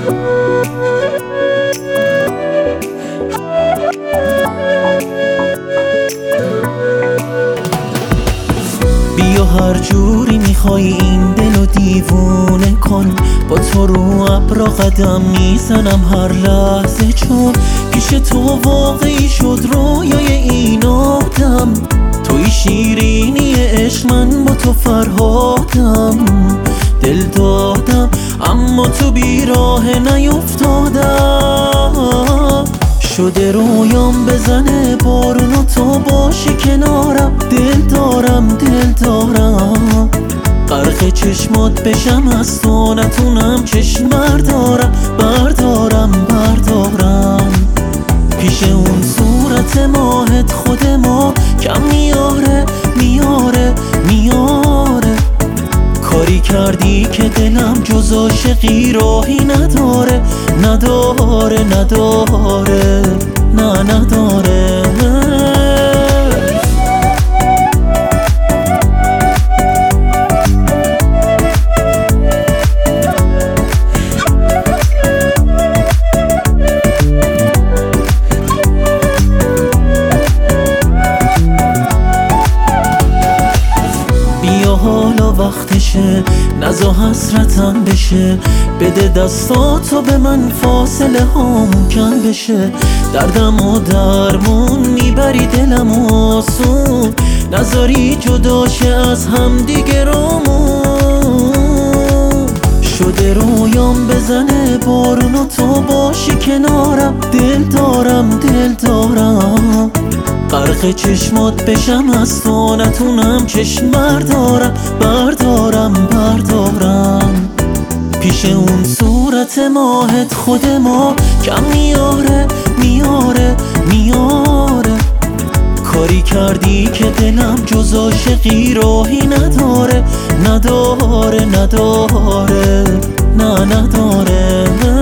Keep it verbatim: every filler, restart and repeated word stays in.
بیا هر جوری میخوای این دلو دیوونه کن، با تو رو ابرا قدم میزنم هر لحظه، چون پیش تو واقعی شد رویای این آدم. توی شیرینی عشق، من با تو فرهادم. دل دادم اما تو بیراه نیفتادم. شده رویام بزنه بارون و تو باشی کنارم. دل دارم دل دارم غرق چشمات بشم، از تو نتونم چشم بردارم. بردارم بردارم پیش اون صورت ماهت خود ما کم میاره میاره میاره. کاری کردی که دلم جز عاشقی راهی نداره نداره نداره نه نداره. بیا حالا وقتشه، نزا حسرتم بشه. بده دستاتو به من، فاصله هامون کم بشه. دردم و درمون میبری دلم آسون، نذاری جداشه از هم دیگه رامون. شده رویام بزنه بارون و تو باشی کنارم. دل دارم دل دارم غرق چشمات بشم، از تو نتونم چشم بردارم. بردارم بردارم پیش اون صورت ماهت خود ما کم میاره میاره میاره. کاری کردی که دلم جز عاشقی راهی نداره نداره نداره نه نداره.